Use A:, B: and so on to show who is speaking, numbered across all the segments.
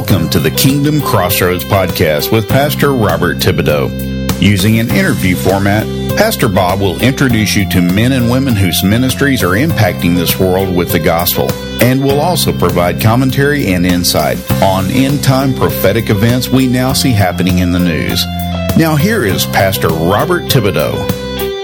A: Welcome to the Kingdom Crossroads podcast with Pastor Robert Thibodeau. Using an interview format, Pastor Bob will introduce you to men and women whose ministries are impacting this world with the gospel, and will also provide commentary and insight on end-time prophetic events we now see happening in the news. Now here is Pastor Robert Thibodeau.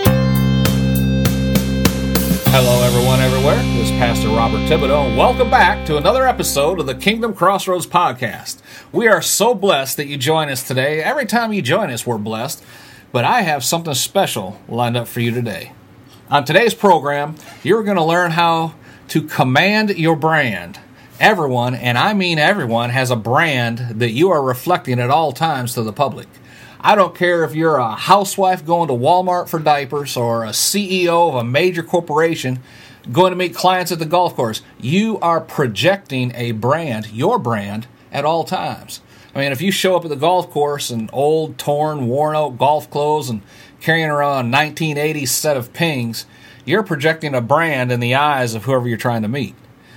B: Hello everyone everywhere, this is Pastor Robert Thibodeau, and welcome back to another episode of the Kingdom Crossroads podcast. We are so blessed that you join us today. Every time you join us, we're blessed, but I have something special lined up for you today. On today's program, you're going to learn how to command your brand. Everyone, and I mean everyone, has a brand that you are reflecting at all times to the public. I don't care if you're a housewife going to Walmart for diapers or a CEO of a major corporation going to meet clients at the golf course. You are projecting a brand, your brand, at all times. I mean, if you show up at the golf course in old, torn, worn-out golf clothes and carrying around a 1980s set of pings, you're projecting a brand in the eyes of whoever you're trying to meet.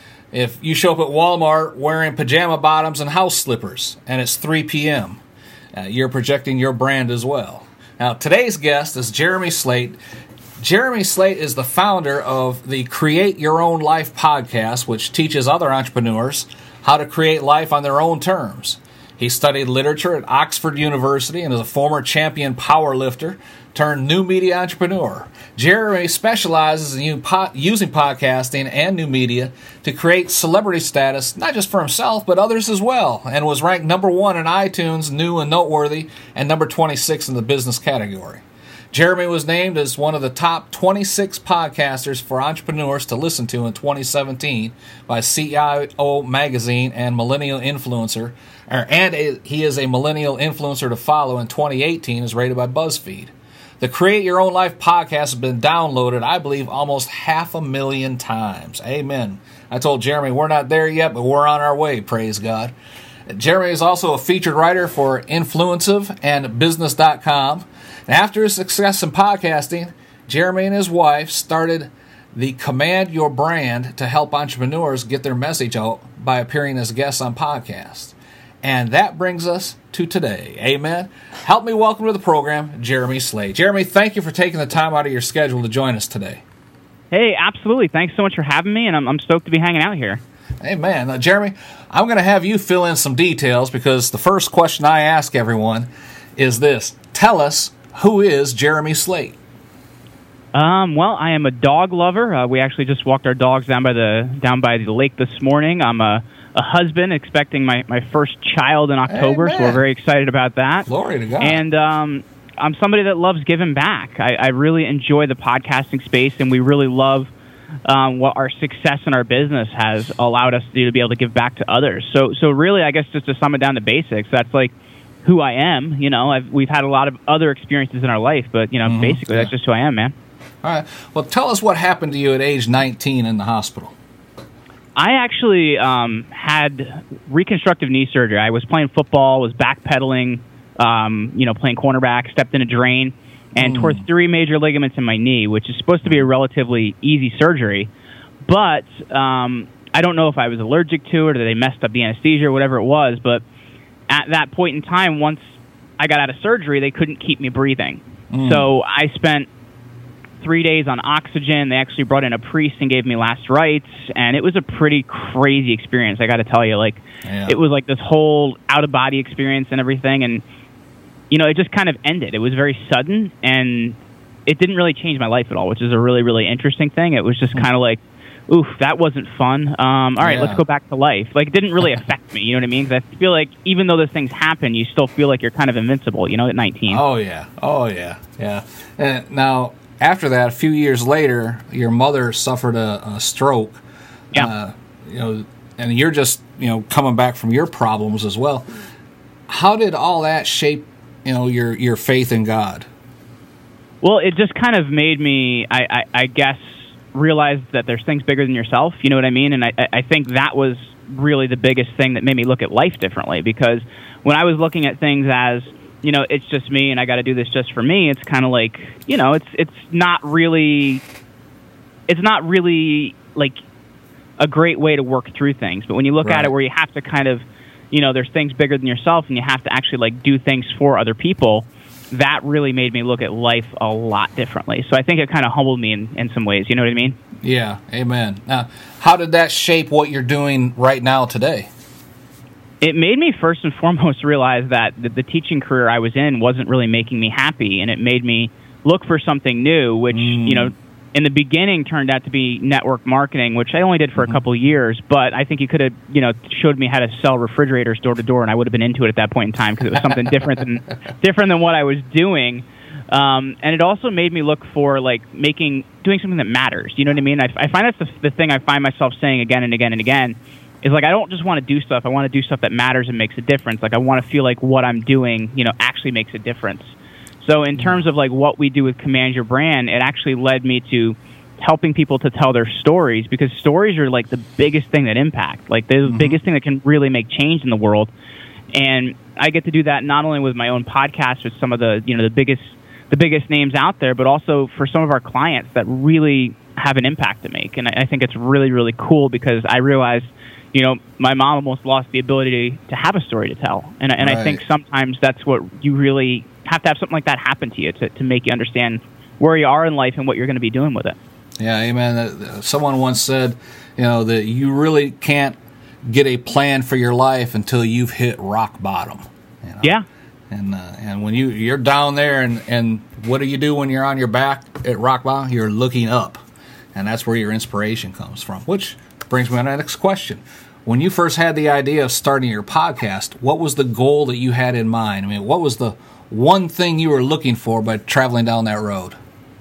B: If you show up at Walmart wearing pajama bottoms and house slippers and it's 3 p.m., you're projecting your brand as well. Now, today's guest is Jeremy Slate. Jeremy Slate is the founder of the Create Your Own Life podcast, which teaches other entrepreneurs how to create life on their own terms. He studied literature at Oxford University and is a former champion powerlifter turned new media entrepreneur. Jeremy specializes in using podcasting and new media to create celebrity status, not just for himself, but others as well, and was ranked number 1 in iTunes New and Noteworthy and number 26 in the business category. Jeremy was named as one of the top 26 podcasters for entrepreneurs to listen to in 2017 by CIO Magazine and Millennial Influencer, and he is a Millennial Influencer to follow in 2018 as rated by BuzzFeed. The Create Your Own Life podcast has been downloaded, I believe, almost 500,000 times. Amen. I told Jeremy we're not there yet, but we're on our way, praise God. Jeremy is also a featured writer for Influencive and Business.com. And after his success in podcasting, Jeremy and his wife started the Command Your Brand to help entrepreneurs get their message out by appearing as guests on podcasts. And that brings us to today. Amen. Help me welcome to the program, Jeremy Slate. Jeremy, thank you for taking the time out of your schedule to join us today.
C: Hey, absolutely. Thanks so much for having me, and I'm stoked to be hanging out here.
B: Amen. Now, Jeremy, I'm going to have you fill in some details because the first question I ask everyone is this. Tell us, who is Jeremy Slate?
C: Well, I am a dog lover. We actually just walked our dogs down by the lake this morning. I'm a husband expecting my first child in October,
B: Amen.
C: So we're very excited about that.
B: Glory to God.
C: And I'm somebody that loves giving back. I really enjoy the podcasting space, and we really love what our success in our business has allowed us to do to be able to give back to others. So really, I guess just to sum it down to basics, that's like who I am. You know, we've had a lot of other experiences in our life, but, basically that's just who I am, man.
B: All right. Well, tell us what happened to you at age 19 in the hospital.
C: I actually had reconstructive knee surgery. I was playing football, was backpedaling, playing cornerback, stepped in a drain, and tore 3 major ligaments in my knee, which is supposed to be a relatively easy surgery. But I don't know if I was allergic to it or they messed up the anesthesia or whatever it was, but at that point in time, once I got out of surgery, they couldn't keep me breathing. So I spent 3 days on oxygen. They actually brought in a priest and gave me last rites, and it was a pretty crazy experience, I got to tell you. It was like this whole out-of-body experience and everything, and, it just kind of ended. It was very sudden, and it didn't really change my life at all, which is a really, really interesting thing. It was just kind of like, oof, that wasn't fun. All right, let's go back to life. It didn't really affect me, you know what I mean? Because I feel like even though those things happen, you still feel like you're kind of invincible, at 19.
B: Oh, yeah. And now, after that, a few years later, your mother suffered a stroke.
C: Yeah.
B: And you're just, coming back from your problems as well. How did all that shape, your faith in God?
C: Well, it just kind of made me, I guess, realize that there's things bigger than yourself, you know what I mean? And I think that was really the biggest thing that made me look at life differently, because when I was looking at things as, it's just me and I got to do this just for me, it's kind of like, it's not really like a great way to work through things. But when you look at it where you have to kind of there's things bigger than yourself, and you have to actually like do things for other people. That really made me look at life a lot differently. So I think it kind of humbled me in some ways. You know what I mean?
B: Yeah, amen. Now, how did that shape what you're doing right now today?
C: It made me first and foremost realize that the teaching career I was in wasn't really making me happy, and it made me look for something new, which, in the beginning turned out to be network marketing, which I only did for a couple of years, but I think you could have, showed me how to sell refrigerators door to door, and I would have been into it at that point in time because it was something different than what I was doing. And it also made me look for doing something that matters. You know what I mean? I find that's the thing I find myself saying again and again and again is I don't just want to do stuff. I want to do stuff that matters and makes a difference. I want to feel like what I'm doing, actually makes a difference. So in terms of what we do with Command Your Brand, it actually led me to helping people to tell their stories, because stories are the biggest thing that impact. They're the biggest thing that can really make change in the world. And I get to do that not only with my own podcast with some of the the biggest names out there, but also for some of our clients that really have an impact to make. And I think it's really, really cool because I realized, my mom almost lost the ability to have a story to tell. And right. I think sometimes that's what you really have to have something like that happen to you to make you understand where you are in life and what you're going to be doing with it.
B: Yeah, amen. Someone once said, that you really can't get a plan for your life until you've hit rock bottom.
C: Yeah.
B: And when you're down there, and what do you do when you're on your back at rock bottom? You're looking up, and that's where your inspiration comes from. Which brings me on to the next question. When you first had the idea of starting your podcast, what was the goal that you had in mind? I mean, what was the one thing you were looking for by traveling down that road?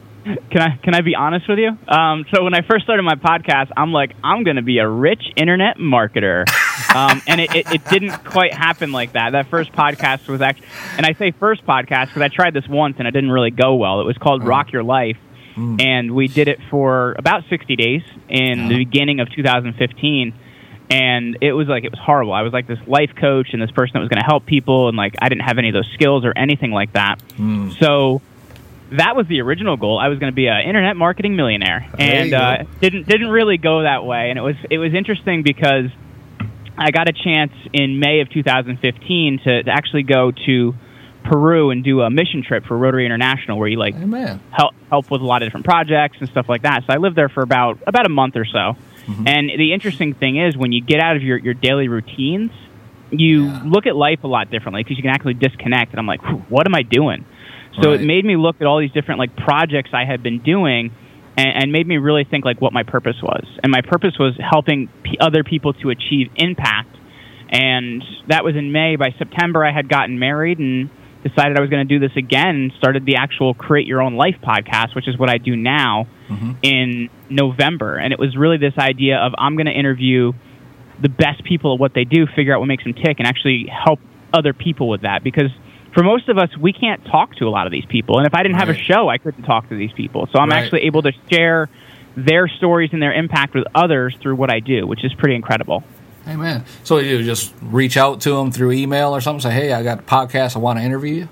C: Can I be honest with you? So when I first started my podcast, I'm going to be a rich internet marketer. And it didn't quite happen like that. That first podcast was actually, and I say first podcast because I tried this once and it didn't really go well. It was called Rock Your Life. And we did it for about 60 days in the beginning of 2015. And it was horrible. I was this life coach and this person that was going to help people. And I didn't have any of those skills or anything like that. So that was the original goal. I was going to be an internet marketing millionaire, and didn't really go that way. And it was interesting because I got a chance in May of 2015 to actually go to Peru and do a mission trip for Rotary International, where you help with a lot of different projects and stuff like that. So I lived there for about a month or so. And the interesting thing is, when you get out of your daily routines, you look at life a lot differently because you can actually disconnect. And I'm like, what am I doing? So it made me look at all these different projects I had been doing, and made me really think what my purpose was. And my purpose was helping other people to achieve impact. And that was in May. By September, I had gotten married and decided I was going to do this again, and started the actual Create Your Own Life podcast, which is what I do now, in November. And it was really this idea of I'm going to interview the best people at what they do, figure out what makes them tick, and actually help other people with that. Because for most of us, we can't talk to a lot of these people. And if I didn't have a show, I couldn't talk to these people. So I'm actually able to share their stories and their impact with others through what I do, which is pretty incredible.
B: Amen. So you just reach out to them through email or something, say, hey, I got a podcast, I want to interview you?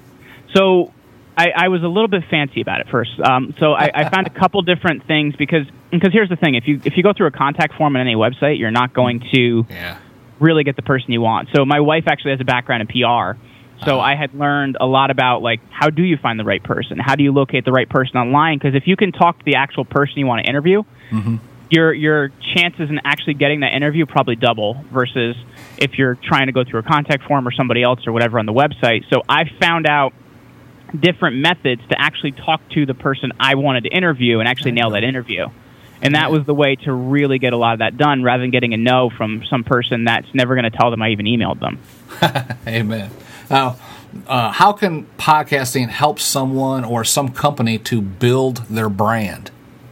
C: So I was a little bit fancy about it first. So I found a couple different things because here's the thing. If you go through a contact form on any website, you're not going to really get the person you want. So my wife actually has a background in PR. So I had learned a lot about, how do you find the right person? How do you locate the right person online? Because if you can talk to the actual person you want to interview, your chances in actually getting that interview probably double versus if you're trying to go through a contact form or somebody else or whatever on the website. So I found out different methods to actually talk to the person I wanted to interview and actually nail that interview. And that was the way to really get a lot of that done, rather than getting a no from some person that's never going to tell them I even emailed them.
B: Amen. Now, how can podcasting help someone or some company to build their brand?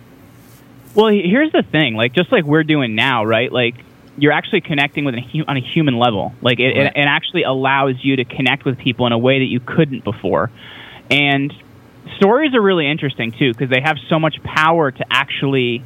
C: Well, here's the thing. Just like we're doing now, right? You're actually connecting with on a human level. It actually allows you to connect with people in a way that you couldn't before. And stories are really interesting, too, because they have so much power to actually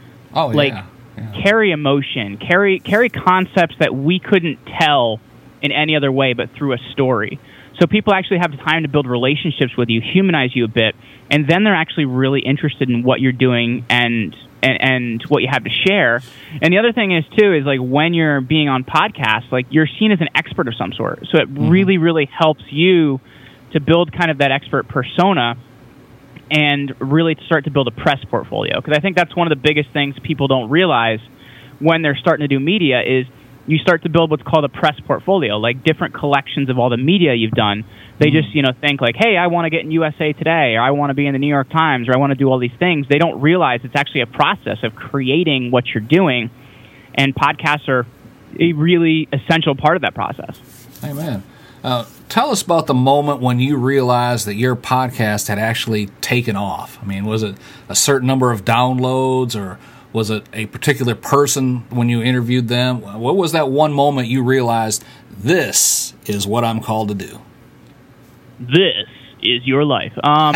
C: carry emotion, carry concepts that we couldn't tell in any other way but through a story. So people actually have time to build relationships with you, humanize you a bit, and then they're actually really interested in what you're doing and and what you have to share. And the other thing is too is like when you're being on podcasts, like you're seen as an expert of some sort. So it really, really helps you to build kind of that expert persona and really start to build a press portfolio. Because I think that's one of the biggest things people don't realize when they're starting to do media is you start to build what's called a press portfolio, like different collections of all the media you've done. They just, think like, hey, I want to get in USA Today, or I want to be in the New York Times, or I want to do all these things. They don't realize it's actually a process of creating what you're doing, and podcasts are a really essential part of that process.
B: Amen. Tell us about the moment when you realized that your podcast had actually taken off. I mean, was it a certain number of downloads, or was it a particular person when you interviewed them? What was that one moment you realized, this is what I'm called to do?
C: This is your life. Well,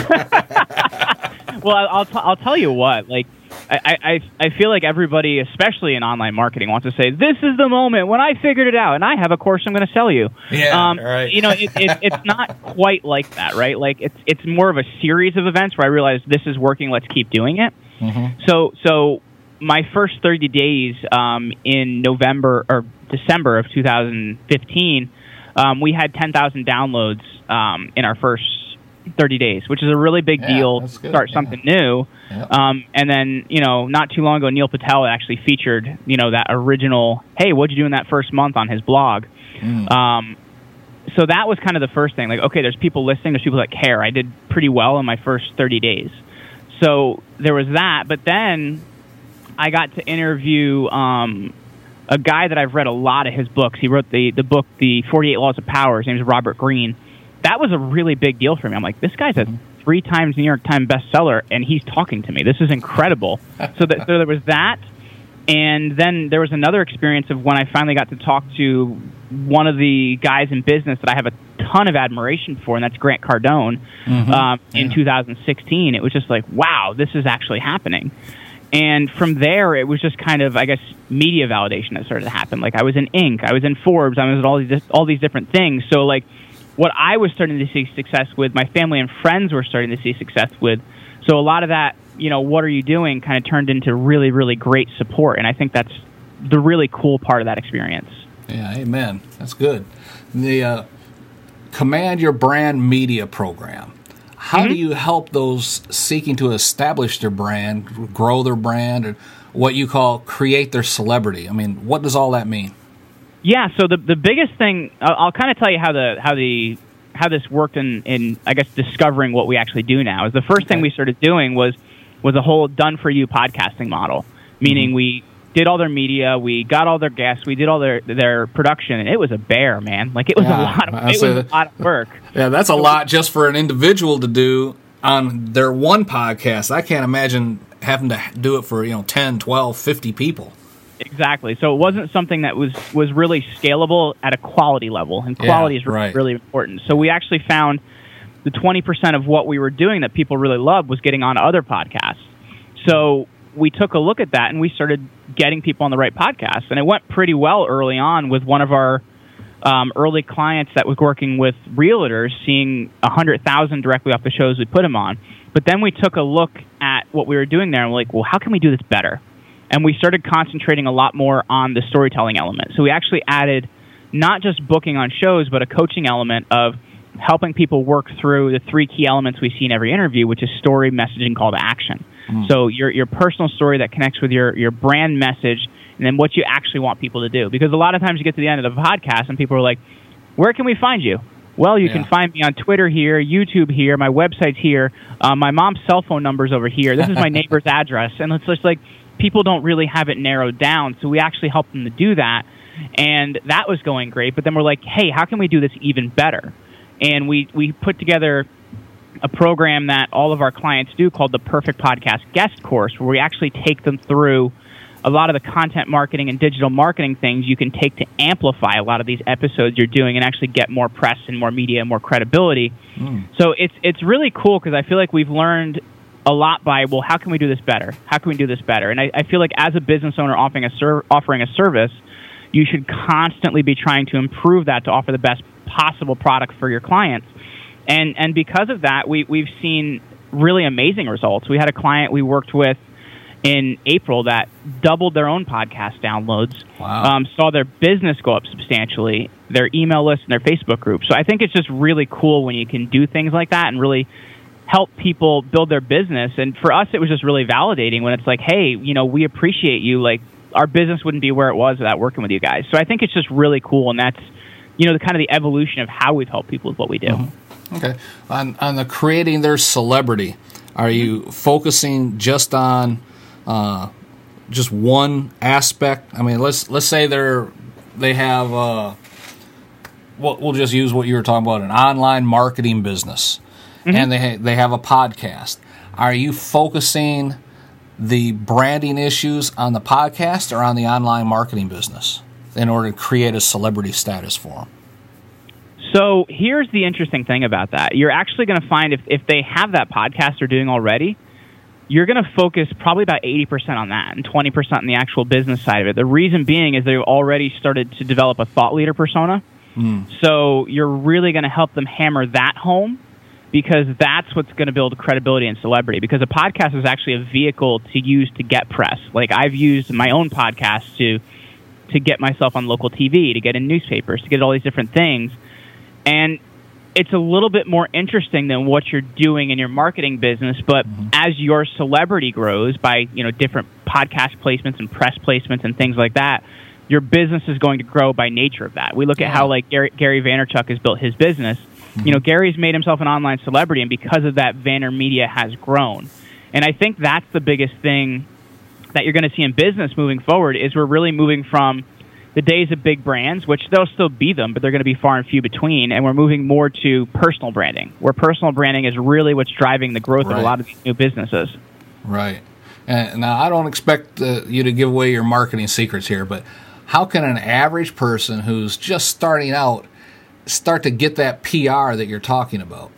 C: I'll tell you what. Like, I feel like everybody, especially in online marketing, wants to say, "This is the moment when I figured it out, and I have a course I'm going to sell you."
B: Yeah, right.
C: It's not quite like that, right? Like, it's more of a series of events where I realized this is working. Let's keep doing it. Mm-hmm. So my first 30 days in November or December of 2015, we had 10,000 downloads in our first 30 days, which is a really big deal to start something new. Yeah. And then, not too long ago, Neil Patel actually featured, that original, hey, what'd you do in that first month on his blog? So that was kind of the first thing. Like, okay, there's people listening, there's people that care. I did pretty well in my first 30 days. So there was that. But then I got to interview a guy that I've read a lot of his books. He wrote the book, The 48 Laws of Power. His name is Robert Greene. That was a really big deal for me. I'm like, this guy's a 3 times New York Times bestseller, and he's talking to me. This is incredible. So there was that. And then there was another experience of when I finally got to talk to one of the guys in business that I have a ton of admiration for, and that's Grant Cardone, in 2016. It was just like, wow, this is actually happening. And from there, it was just kind of, I guess, media validation that started to happen. Like, I was in Inc., I was in Forbes, I was at all these different things. So, like, what I was starting to see success with, my family and friends were starting to see success with. So a lot of that, what are you doing, kind of turned into really, really great support. And I think that's the really cool part of that experience.
B: Yeah, amen. That's good. The Command Your Brand Media Program. How do you help those seeking to establish their brand, grow their brand, or what you call create their celebrity? I mean, what does all that mean?
C: Yeah, so the biggest thing, I'll kind of tell you how this worked in I guess discovering what we actually do now. Is the first thing we started doing was a whole done for you podcasting model, meaning we did all their media, we got all their guests, we did all their production, and it was a bear, man. Like, it was a lot of work.
B: Yeah, that's a lot just for an individual to do on their one podcast. I can't imagine having to do it for 10, 12, 50 people.
C: Exactly. So it wasn't something that was really scalable at a quality level, and quality is really important. So we actually found the 20% of what we were doing that people really loved was getting on other podcasts. So we took a look at that, and we started getting people on the right podcasts. And it went pretty well early on with one of our early clients that was working with realtors, seeing 100,000 directly off the shows we put them on. But then we took a look at what we were doing there, and we're like, well, how can we do this better? And we started concentrating a lot more on the storytelling element. So we actually added not just booking on shows, but a coaching element of helping people work through the 3 key elements we see in every interview, which is story, message, and call to action. So your personal story that connects with your brand message, and then what you actually want people to do. Because a lot of times you get to the end of the podcast and people are like, where can we find you? Well, you can find me on Twitter here, YouTube here, my website's here, my mom's cell phone number's over here, this is my neighbor's address. And it's just like, people don't really have it narrowed down, so we actually helped them to do that, and that was going great. But then we're like, hey, how can we do this even better? And we put together a program that all of our clients do called the Perfect Podcast Guest Course, where we actually take them through a lot of the content marketing and digital marketing things you can take to amplify a lot of these episodes you're doing and actually get more press and more media and more credibility. So it's really cool because I feel like we've learned a lot by, well, how can we do this better? How can we do this better? And I feel like as a business owner offering a service, you should constantly be trying to improve that to offer the best possible product for your clients. And because of that, we've seen really amazing results. We had a client we worked with in April that doubled their own podcast downloads, saw their business go up substantially, their email list and their Facebook group. So I think it's just really cool when you can do things like that and really help people build their business. And for us, it was just really validating when it's like, hey, we appreciate you. Like, our business wouldn't be where it was without working with you guys. So I think it's just really cool. And that's, the kind of the evolution of how we've helped people with what we do.
B: Mm-hmm. Okay. On the creating their celebrity, are you focusing just on just one aspect? I mean, let's say they have we'll just use what you were talking about, an online marketing business, and they have a podcast. Are you focusing the branding issues on the podcast or on the online marketing business in order to create a celebrity status for them?
C: So here's the interesting thing about that. You're actually going to find if they have that podcast they're doing already, you're going to focus probably about 80% on that and 20% on the actual business side of it. The reason being is they've already started to develop a thought leader persona. So you're really going to help them hammer that home, because that's what's going to build credibility and celebrity. Because a podcast is actually a vehicle to use to get press. Like, I've used my own podcast to get myself on local TV, to get in newspapers, to get all these different things. And it's a little bit more interesting than what you're doing in your marketing business. But as your celebrity grows by, different podcast placements and press placements and things like that, your business is going to grow by nature of that. We look at how, like, Gary Vaynerchuk has built his business. Gary's made himself an online celebrity, and because of that, VaynerMedia has grown. And I think that's the biggest thing that you're going to see in business moving forward, is we're really moving from the days of big brands, which there'll still be them, but they're going to be far and few between, and we're moving more to personal branding, where personal branding is really what's driving the growth of a lot of these new businesses.
B: Right. And now, I don't expect you to give away your marketing secrets here, but how can an average person who's just starting out start to get that PR that you're talking about?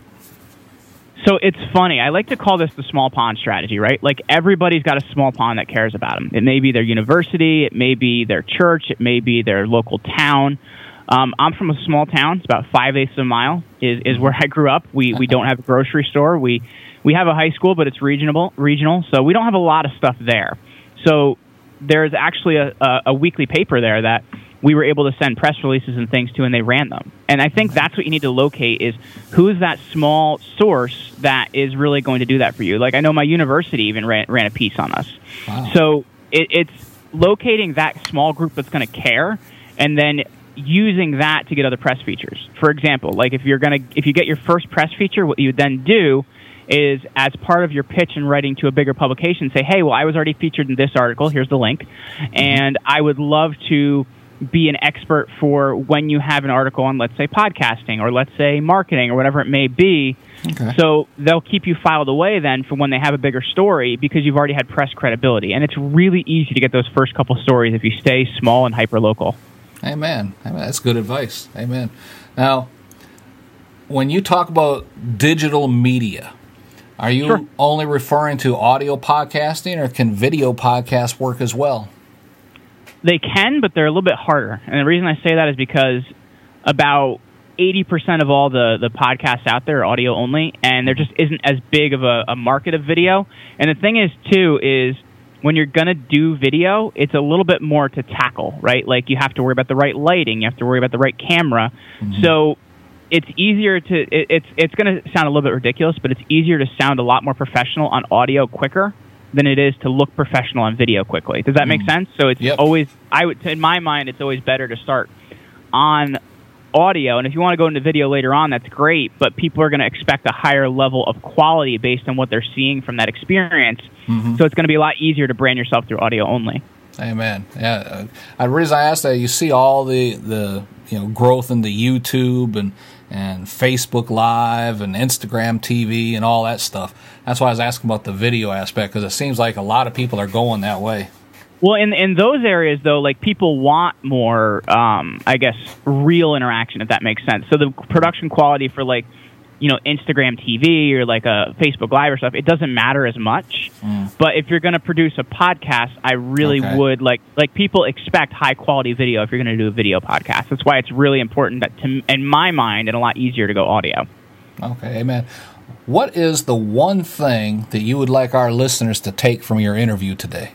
C: So it's funny. I like to call this the small pond strategy, right? Like, everybody's got a small pond that cares about them. It may be their university, it may be their church, it may be their local town. I'm from a small town. It's about 5/8 of a mile is where I grew up. We don't have a grocery store. We have a high school, but it's regional, so we don't have a lot of stuff there. So there's actually a weekly paper there that we were able to send press releases and things to, and they ran them. And I think that's what you need to locate, is who's that small source that is really going to do that for you. Like, I know my university even ran a piece on us. Wow. So it's locating that small group that's going to care, and then using that to get other press features. For example, like, if you get your first press feature, what you would then do is, as part of your pitch and writing to a bigger publication, say, hey, well, I was already featured in this article. Here's the link. And I would love to be an expert for when you have an article on, let's say, podcasting, or let's say marketing, or whatever it may be. Okay. So they'll keep you filed away then for when they have a bigger story, because you've already had press credibility. And it's really easy to get those first couple stories if you stay small and hyper-local.
B: Amen. That's good advice. Amen. Now, when you talk about digital media, are you only referring to audio podcasting, or can video podcasts work as well?
C: They can, but they're a little bit harder. And the reason I say that is because about 80% of all the podcasts out there are audio only, and there just isn't as big of a market of video. And the thing is, too, is when you're going to do video, it's a little bit more to tackle, right? Like, you have to worry about the right lighting. You have to worry about the right camera. So it's easier to it's going to sound a little bit ridiculous, but it's easier to sound a lot more professional on audio quicker than it is to look professional on video quickly. Does that make sense? So it's always, in my mind, it's always better to start on audio. And if you want to go into video later on, that's great, but people are going to expect a higher level of quality based on what they're seeing from that experience. So it's going to be a lot easier to brand yourself through audio only.
B: Amen. Yeah. The reason I asked that, you see all the growth in the YouTube and Facebook Live and Instagram TV and all that stuff. That's why I was asking about the video aspect, because it seems like a lot of people are going that way.
C: Well, in those areas, though, like, people want more, I guess, real interaction, if that makes sense. So the production quality for, like, Instagram TV or like a Facebook Live or stuff, it doesn't matter as much. But if you're going to produce a podcast, I really would like people expect high quality video if you're going to do a video podcast. That's why it's really important that, in my mind, and a lot easier to go audio.
B: Okay, amen. what is the one thing that you would like our listeners to take from your interview today?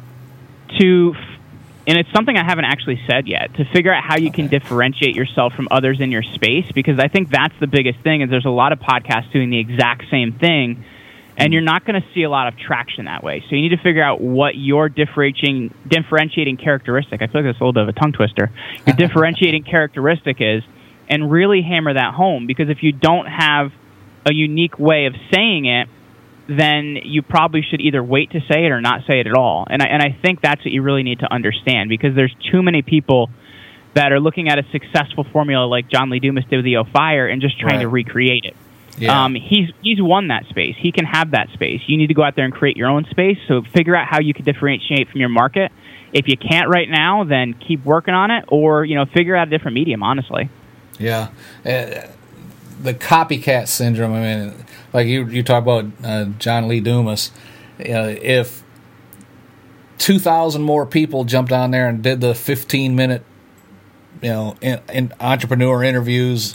C: And it's something I haven't actually said yet, to figure out how you can differentiate yourself from others in your space, because I think that's the biggest thing, is there's a lot of podcasts doing the exact same thing, and you're not going to see a lot of traction that way. So you need to figure out what your differentiating characteristic, I feel like that's a little bit of a tongue twister, your differentiating characteristic is, and really hammer that home, because if you don't have a unique way of saying it, then you probably should either wait to say it or not say it at all. And I think that's what you really need to understand, because there's too many people that are looking at a successful formula like John Lee Dumas did with the O Fire and just trying to recreate it.
B: Yeah.
C: He's won that space. He can have that space. You need to go out there and create your own space. So figure out how you can differentiate from your market. If you can't right now, then keep working on it, or figure out a different medium. Honestly.
B: Yeah, the copycat syndrome. I mean, like you talk about John Lee Dumas. If 2,000 more people jumped on there and did the 15-minute, in entrepreneur interviews,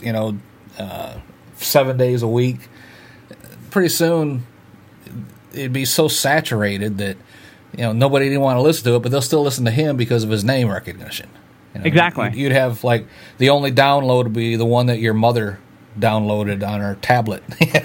B: 7 days a week, pretty soon it'd be so saturated that nobody didn't want to listen to it, but they'll still listen to him because of his name recognition.
C: Exactly.
B: You'd have like the only download would be the one that your mother downloaded on her tablet.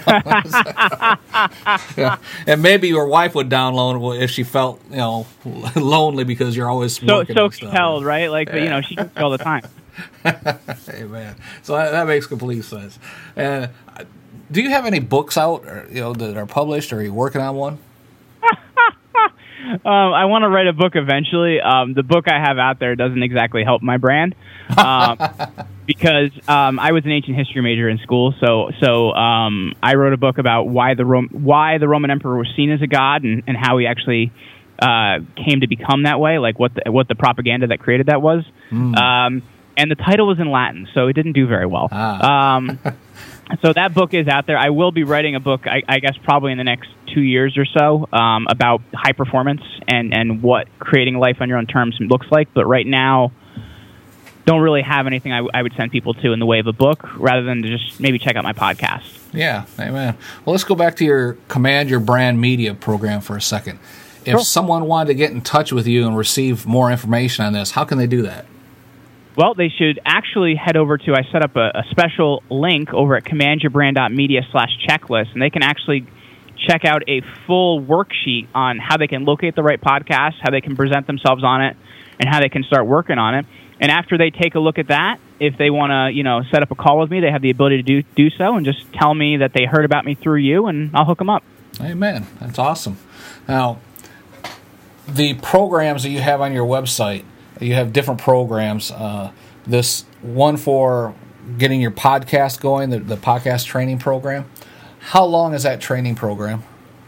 B: And maybe your wife would download it if she felt lonely because you're always working
C: so
B: on stuff.
C: compelled, right? Like she does it all the time.
B: Hey man, so that makes complete sense. Do you have any books out, that are published, or are you working on one?
C: I want to write a book eventually. The book I have out there doesn't exactly help my brand, because I was an ancient history major in school. So I wrote a book about why the Roman emperor was seen as a god, and how he actually came to become that way, like what the propaganda that created that was. And the title was in Latin, so it didn't do very well. So that book is out there. I will be writing a book, I guess, probably in the next 2 years or so, about high performance and what creating life on your own terms looks like. But right now, don't really have anything I would send people to in the way of a book, rather than to just maybe check out my podcast.
B: Yeah, amen. Well, let's go back to your Command Your Brand Media program for a second. If someone wanted to get in touch with you and receive more information on this, how can they do that?
C: Well, they should actually head over to, I set up a special link over at commandyourbrand.media/checklist, and they can actually check out a full worksheet on how they can locate the right podcast, how they can present themselves on it, and how they can start working on it. And after they take a look at that, if they want to, set up a call with me, they have the ability to do so, and just tell me that they heard about me through you, and I'll hook them up.
B: Amen. That's awesome. Now, the programs that you have on your website, you have different programs. This one for getting your podcast going, the podcast training program. How long is that training program?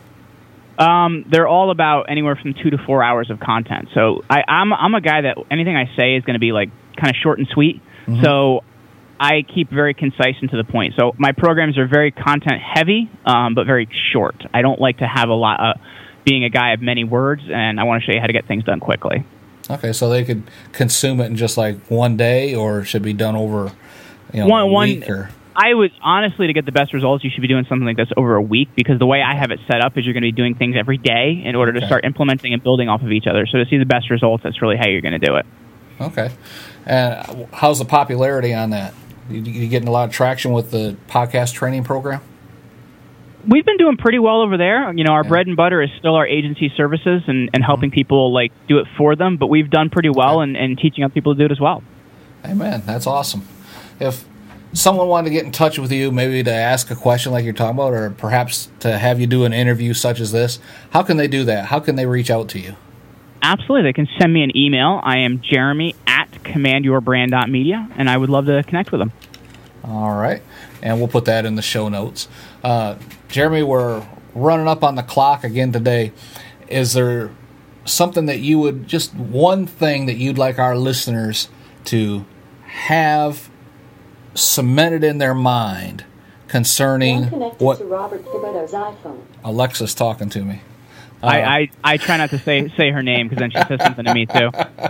C: They're all about anywhere from 2 to 4 hours of content. So I'm a guy that anything I say is going to be like kind of short and sweet. Mm-hmm. So I keep very concise and to the point. So my programs are very content heavy, but very short. I don't like to have a lot. Being a guy of many words, and I want to show you how to get things done quickly.
B: Okay, so they could consume it in just like one day, or should be done over a week? Or
C: I would honestly, to get the best results, you should be doing something like this over a week, because the way I have it set up is you're going to be doing things every day in order to start implementing and building off of each other. So to see the best results, that's really how you're going to do it.
B: Okay, and how's the popularity on that? You getting a lot of traction with the podcast training program?
C: We've been doing pretty well over there. Our bread and butter is still our agency services and helping people like do it for them, but we've done pretty well and teaching other people to do it as well.
B: Amen. That's awesome. If someone wanted to get in touch with you, maybe to ask a question like you're talking about, or perhaps to have you do an interview such as this, how can they do that? How can they reach out to you?
C: Absolutely. They can send me an email. I am Jeremy at commandyourbrand.media, and I would love to connect with them.
B: All right. And we'll put that in the show notes. Jeremy, we're running up on the clock again today. Is there something that you would, just one thing that you'd like our listeners to have cemented in their mind concerning what
D: to Robert Thibodeau's iPhone?
B: Alexa's talking to me.
C: I try not to say her name, because then she says something to me too.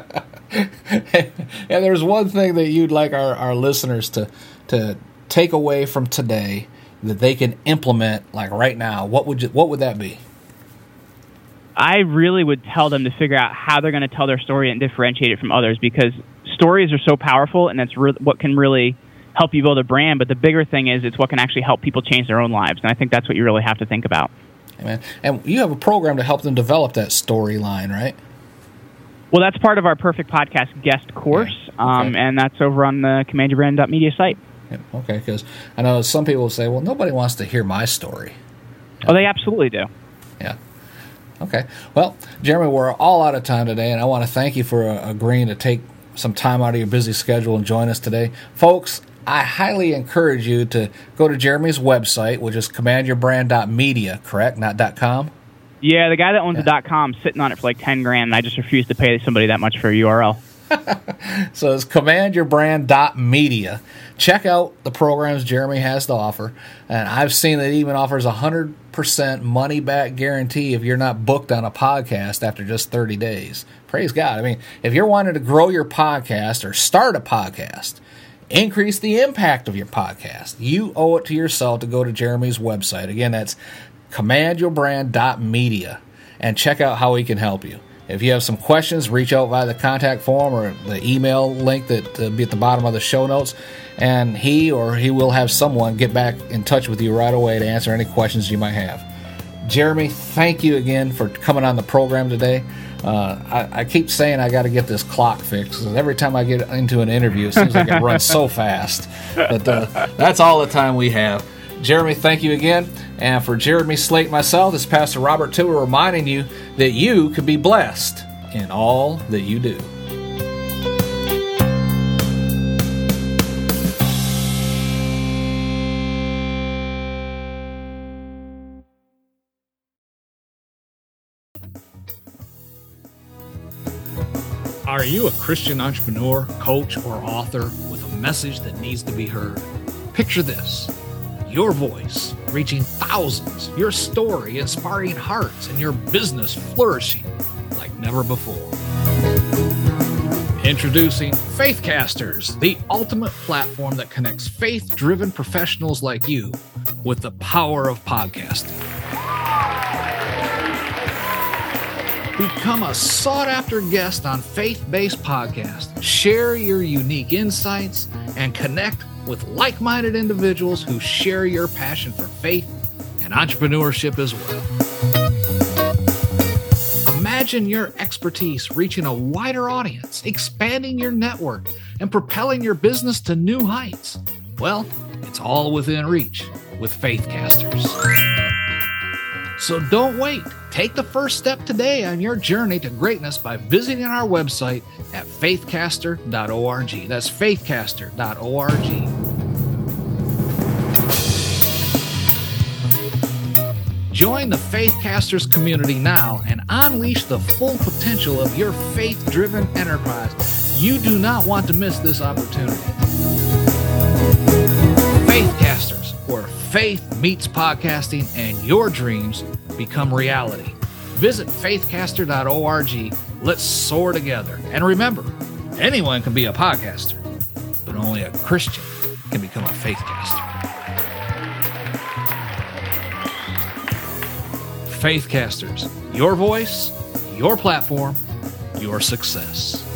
B: And there's one thing that you'd like our listeners to take away from today that they can implement like right now, what would that be?
C: I really would tell them to figure out how they're going to tell their story and differentiate it from others, because stories are so powerful, and that's what can really help you build a brand. But the bigger thing is it's what can actually help people change their own lives, and I think that's what you really have to think about.
B: Amen. And you have a program to help them develop that storyline, right?
C: Well, that's part of our Perfect Podcast guest course, and that's over on the commandyourbrand.media site.
B: Yeah, okay, because I know some people will say, well, nobody wants to hear my story.
C: Oh, they absolutely do.
B: Yeah. Okay. Well, Jeremy, we're all out of time today, and I want to thank you for agreeing to take some time out of your busy schedule and join us today. Folks, I highly encourage you to go to Jeremy's website, which is commandyourbrand.media, correct? Not .com?
C: Yeah, the guy that owns the .com is sitting on it for like $10,000, and I just refuse to pay somebody that much for a URL.
B: So it's commandyourbrand.media. Check out the programs Jeremy has to offer. And I've seen that it even offers 100% money-back guarantee if you're not booked on a podcast after just 30 days. Praise God. I mean, if you're wanting to grow your podcast or start a podcast, increase the impact of your podcast, you owe it to yourself to go to Jeremy's website. Again, that's commandyourbrand.media, and check out how he can help you. If you have some questions, reach out via the contact form or the email link that will be at the bottom of the show notes, and he will have someone get back in touch with you right away to answer any questions you might have. Jeremy, thank you again for coming on the program today. I keep saying I got to get this clock fixed, because every time I get into an interview, it seems like it runs so fast. But that's all the time we have. Jeremy, thank you again. And for Jeremy Slate and myself, this is Pastor Robert Thibodeau reminding you that you can be blessed in all that you do. Are you a Christian entrepreneur, coach, or author with a message that needs to be heard? Picture this. Your voice reaching thousands, your story inspiring hearts, and your business flourishing like never before. Introducing Faithcasters, the ultimate platform that connects faith-driven professionals like you with the power of podcasting. Become a sought-after guest on faith-based podcasts. Share your unique insights and connect with like-minded individuals who share your passion for faith and entrepreneurship as well. Imagine your expertise reaching a wider audience, expanding your network, and propelling your business to new heights. Well, it's all within reach with Faithcasters. So don't wait. Take the first step today on your journey to greatness by visiting our website at faithcaster.org. That's faithcaster.org. Join the Faithcasters community now and unleash the full potential of your faith-driven enterprise. You do not want to miss this opportunity. Faithcasters, where faith meets podcasting and your dreams become reality. Visit faithcaster.org. Let's soar together. And remember, anyone can be a podcaster, but only a Christian can become a faithcaster. Faithcasters, your voice, your platform, your success.